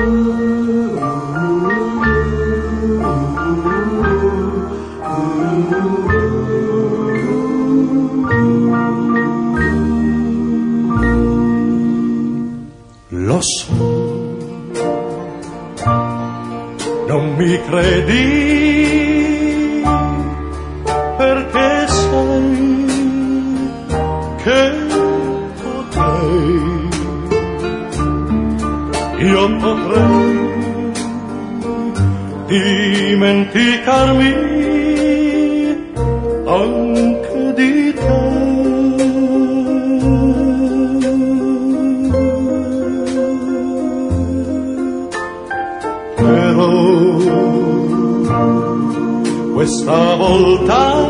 Lo so, non mi credi perché sai che io potrei dimenticarmi anche di te. Però questa volta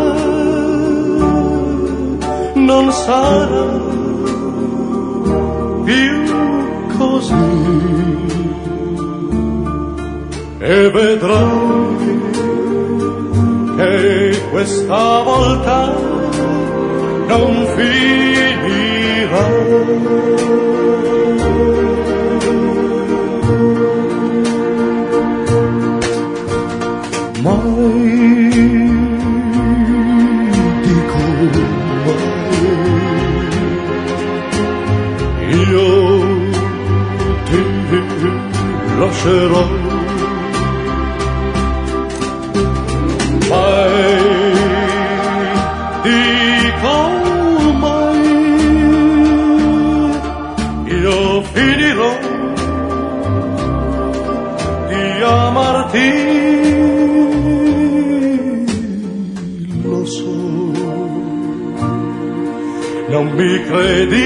non sarà più così e vedrai che questa volta non finirà. Mai dico mai, io ti lascerò. Mai dico mai, io finirò di amarti. Lo so, non mi credi,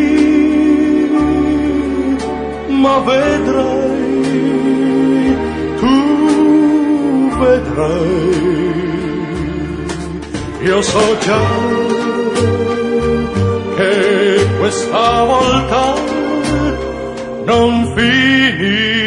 ma vedrai, tu vedrai. Io so già che questa volta non finirà.